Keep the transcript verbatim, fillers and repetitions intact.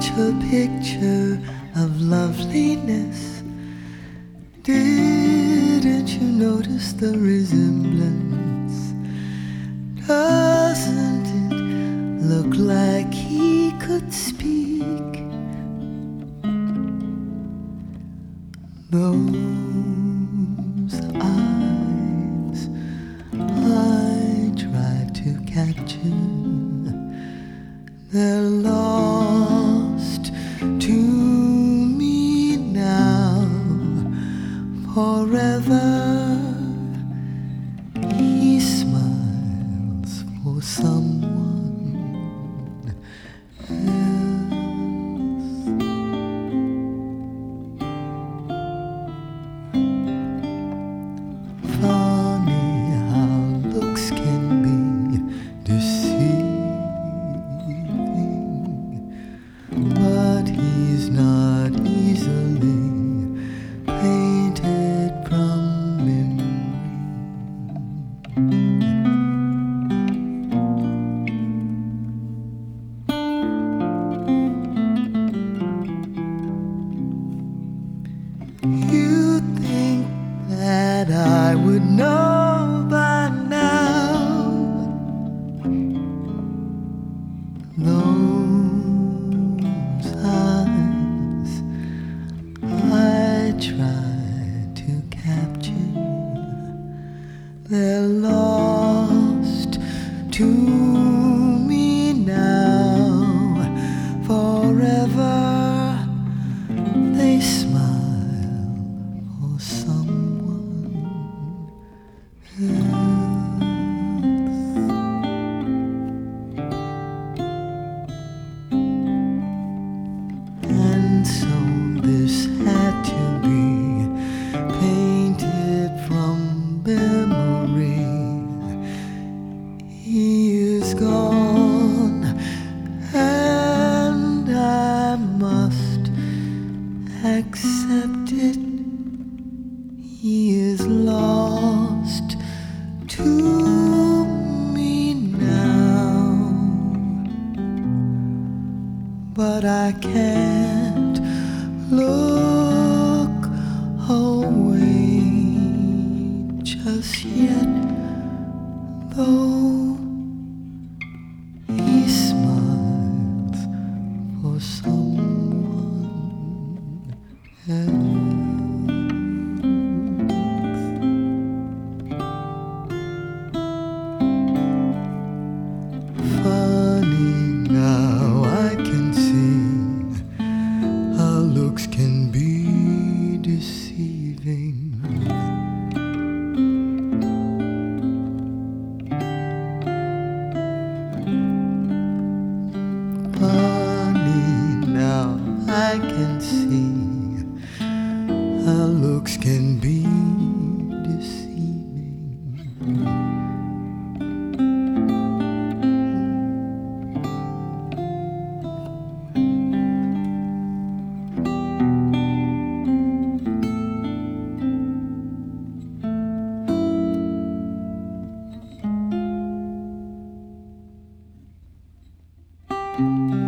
such a picture of loveliness. Didn't you notice the resemblance? Doesn't it look like he could speak? Those eyes I tried to capture, they're lost to me now, forever. He smiles for someone else. Funny how looks can be deceiving, but he's not easily painted from memory. You'd think that I would know by now. Those eyes I tried to capture, they're lost to me now, forever. They smile for someone else. And so this had to be painted from memory. He is gone, and I must accept it. He is lost to me now, but I can't look away just yet, though he smiles for someone else. Funny now I can see how looks can be deceiving. Funny now I can see how looks can be deceiving. Thank you.